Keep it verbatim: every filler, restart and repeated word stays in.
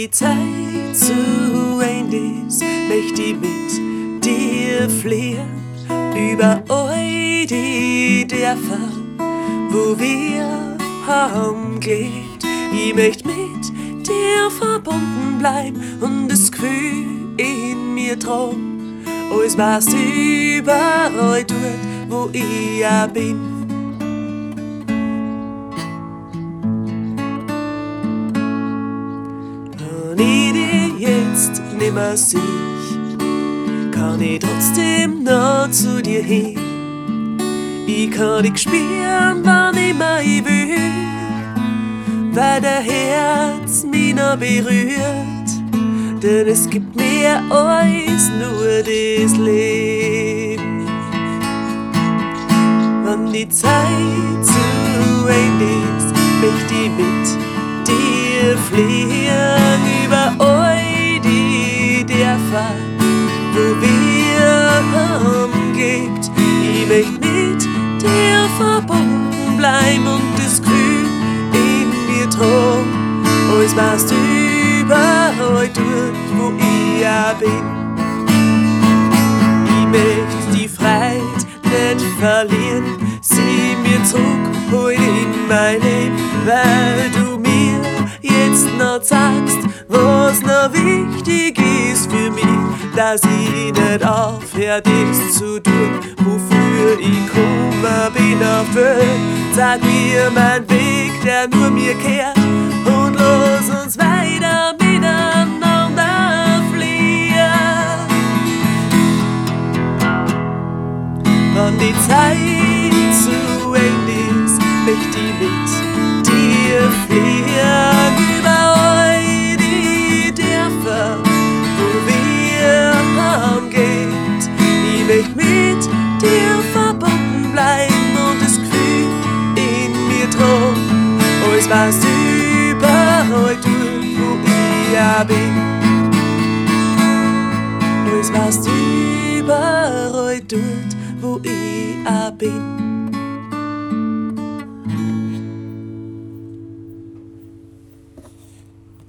die Zeit zu Ende ist, möchte ich mit dir fliehen über all die Dörfer, wo wir haben gelebt. Ich möchte mit dir verbunden bleiben und das Gefühl in mir tragen, als warst du überall dort, wo ich ja bin. Jetzt nimmer sich, kann ich trotzdem noch zu dir hin. Ich kann dich spüren, wann immer ich will, weil der Herz mich noch berührt. Denn es gibt mehr als nur das Leben. Wenn die Zeit zu Ende ist, möchte ich mit dir fliehen über all die Dörfer, wo wir umgebt. Ich möchte mit dir verbunden bleiben und das Gefühl in mir tragen, als warst du überall dort, wo ich ja bin. Ich möchte die Freiheit nicht verlieren, sieh mir zurück, hol in mein Leben, weil du mir jetzt noch sagst, was noch wichtig ist für mich, dass ich nicht aufhör, das zu tun, wofür ich gekommen bin auf die Welt. Sag mir mein Weg, der nur mir kehrt, und lass uns weiter miteinander fliehen. Wenn die Zeit zu Ende ist, möchte ich mit dir fliehen über all die Dörfer, wo wir umgeht. Ich möchte mit dir verbunden bleiben und das Gefühl in mir tragen, als warst du überall dort, wo ich ja bin. Als warst du überall dort, wo ich ja bin.